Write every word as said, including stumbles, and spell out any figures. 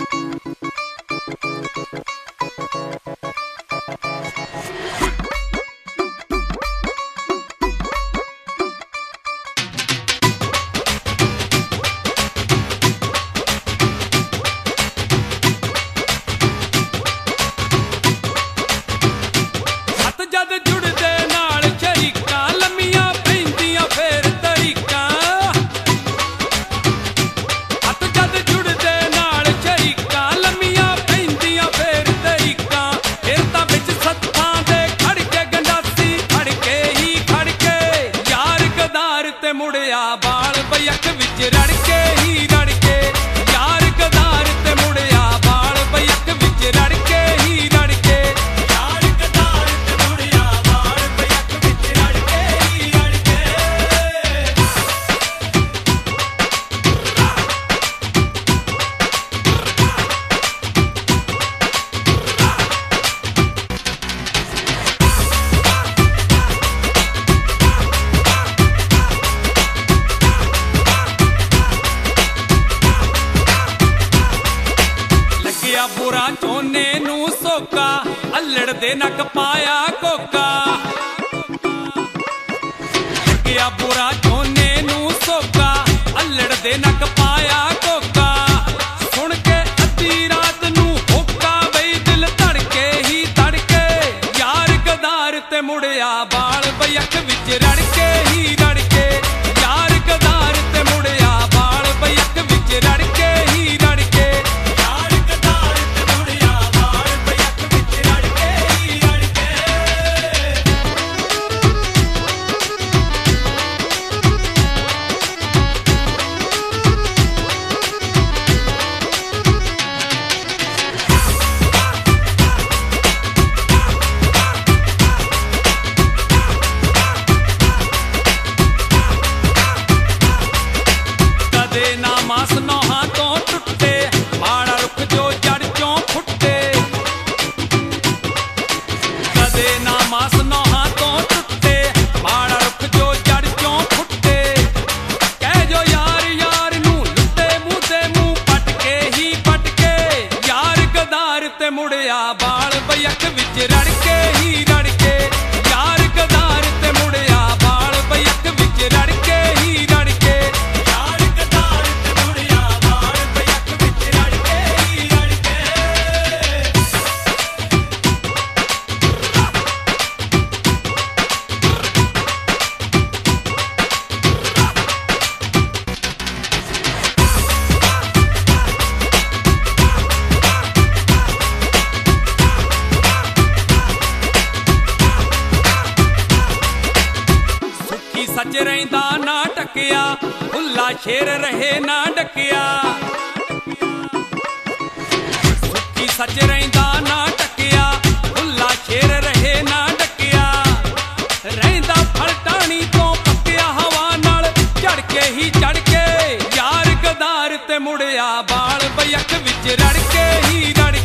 बुरा चोने नू सोका अल्लड़ दे नक पाया कोका क्या बुरा चोने नू सोका अल्लड़ दे नक पाया कोका सुन के अद्धी रात नू होका बई दिल धड़के ही धड़के यार गदार ते मुड़िया बाल बयक विच रड़के ही रड़के यार गदार ते मुड़िया बाल बयक विच रड़के ही रड़के मास नौहा तो टुटे माड़ा रुख जो जड़ चों फुटे कदे ना मास नौहा तो टुटे माड़ा रुख जो जड़ चों फुटे कह जो यार यार नू लुटे मुँह ते मुँह पटके ही पटके यार गदार ते मुड़िया बाल बयक विच रड़के ही रड़के यार गदार ते मुड़िया बाल बयक विच रड़के ही रड़के सच रहिंदा ना टकिया भुल्ला शेर रहे ना डकिया सुखी सच रहिंदा ना टकिया भुल्ला शेर रहे ना डकिया रहिंदा फलटानी तो पक्किया हवा नाल चढ़ के ही चढ़ के यार गदार ते मुड़िया बाल बयक विच रड़के ही रड़